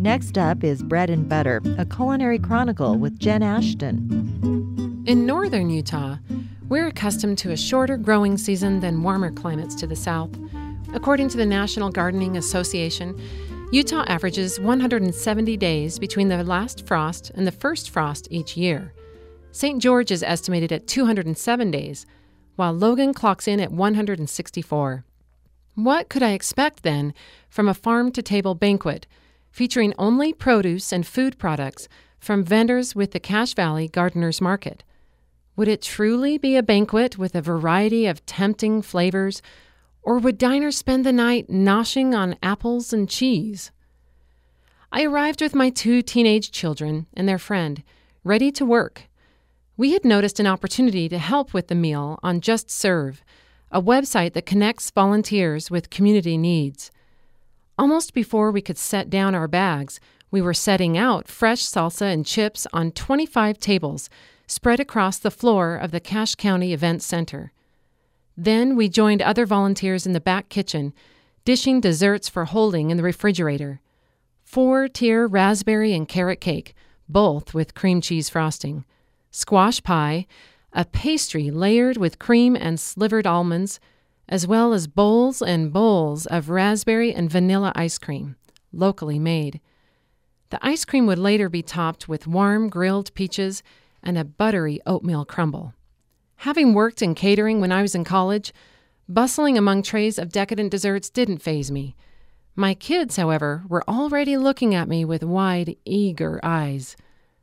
Next up is Bread and Butter, a culinary chronicle with Jen Ashton. In northern Utah, we're accustomed to a shorter growing season than warmer climates to the south. According to the National Gardening Association, Utah averages 170 days between the last frost and the first frost each year. St. George is estimated at 207 days, while Logan clocks in at 164. What could I expect, then, from a farm-to-table banquet featuring only produce and food products from vendors with the Cache Valley Gardeners Market? Would it truly be a banquet with a variety of tempting flavors, or would diners spend the night noshing on apples and cheese? I arrived with my 2 teenage children and their friend, ready to work. We had noticed an opportunity to help with the meal on Just Serve, a website that connects volunteers with community needs. Almost before we could set down our bags, we were setting out fresh salsa and chips on 25 tables spread across the floor of the Cache County Event Center. Then we joined other volunteers in the back kitchen, dishing desserts for holding in the refrigerator. 4-tier raspberry and carrot cake, both with cream cheese frosting. Squash pie, a pastry layered with cream and slivered almonds, as well as bowls and bowls of raspberry and vanilla ice cream, locally made. The ice cream would later be topped with warm grilled peaches and a buttery oatmeal crumble. Having worked in catering when I was in college, bustling among trays of decadent desserts didn't faze me. My kids, however, were already looking at me with wide, eager eyes.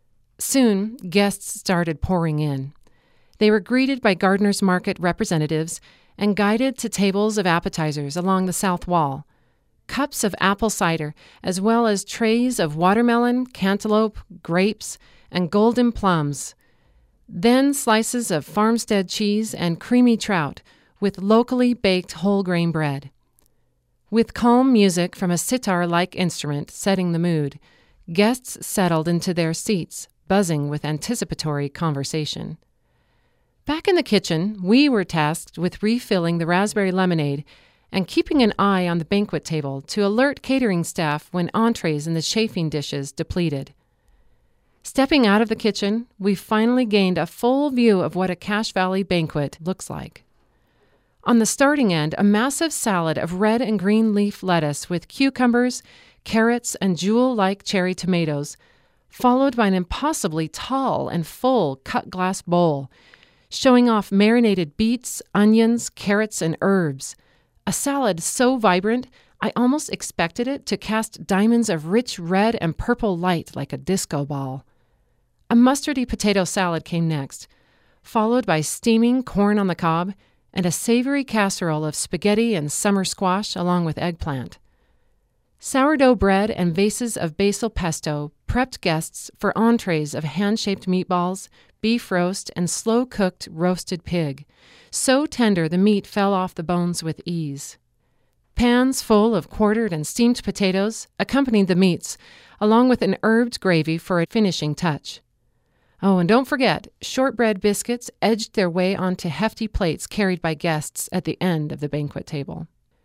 Soon, guests started pouring in. They were greeted by Gardeners Market representatives and guided to tables of appetizers along the south wall, cups of apple cider, as well as trays of watermelon, cantaloupe, grapes, and golden plums. Then slices of farmstead cheese and creamy trout with locally baked whole grain bread. With calm music from a sitar-like instrument setting the mood, guests settled into their seats, buzzing with anticipatory conversation. Back in the kitchen, we were tasked with refilling the raspberry lemonade and keeping an eye on the banquet table to alert catering staff when entrees and the chafing dishes depleted. Stepping out of the kitchen, we finally gained a full view of what a Cache Valley banquet looks like. On the starting end, a massive salad of red and green leaf lettuce with cucumbers, carrots, and jewel-like cherry tomatoes, followed by an impossibly tall and full cut glass bowl, showing off marinated beets, onions, carrots, and herbs. A salad so vibrant, I almost expected it to cast diamonds of rich red and purple light like a disco ball. A mustardy potato salad came next, followed by steaming corn on the cob and a savory casserole of spaghetti and summer squash along with eggplant. Sourdough bread and vases of basil pesto prepped guests for entrees of hand-shaped meatballs, beef roast, and slow-cooked roasted pig, so tender the meat fell off the bones with ease. Pans full of quartered and steamed potatoes accompanied the meats, along with an herbed gravy for a finishing touch. Oh, and don't forget, shortbread biscuits edged their way onto hefty plates carried by guests at the end of the banquet table.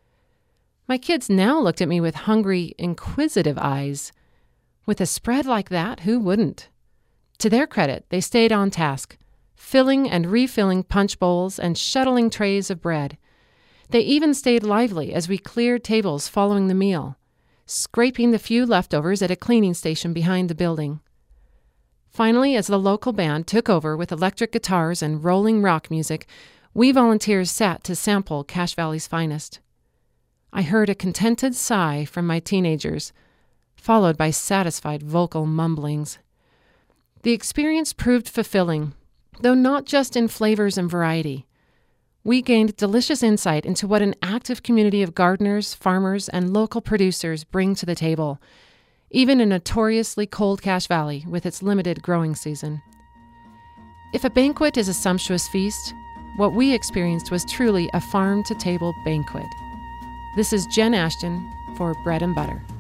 My kids now looked at me with hungry, inquisitive eyes. With a spread like that, who wouldn't? To their credit, they stayed on task, filling and refilling punch bowls and shuttling trays of bread. They even stayed lively as we cleared tables following the meal, scraping the few leftovers at a cleaning station behind the building. Finally, as the local band took over with electric guitars and rolling rock music, we volunteers sat to sample Cache Valley's finest. I heard a contented sigh from my teenagers, followed by satisfied vocal mumblings. The experience proved fulfilling, though not just in flavors and variety. We gained delicious insight into what an active community of gardeners, farmers, and local producers bring to the table, even in notoriously cold Cache Valley with its limited growing season. If a banquet is a sumptuous feast, what we experienced was truly a farm-to-table banquet. This is Jen Ashton for Bread and Butter.